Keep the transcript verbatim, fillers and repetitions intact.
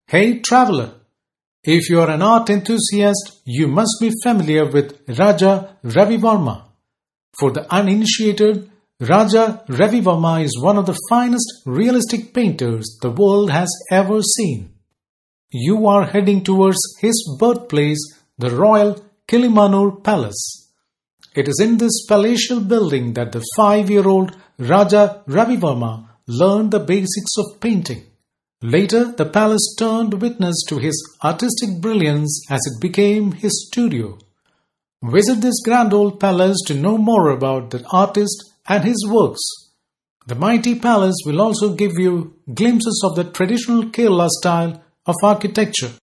Hey traveler, if you are an art enthusiast, you must be familiar with Raja Ravi Verma. For the uninitiated, Raja Ravi Verma is one of the finest realistic painters the world has ever seen. You are heading towards his birthplace, the Royal Kilimanur Palace. It is in this palatial building that the five-year-old Raja Ravi Verma learned the basics of painting. Later, the palace turned witness to his artistic brilliance as it became his studio. Visit this grand old palace to know more about the artist and his works. The mighty palace will also give you glimpses of the traditional Kerala style of architecture.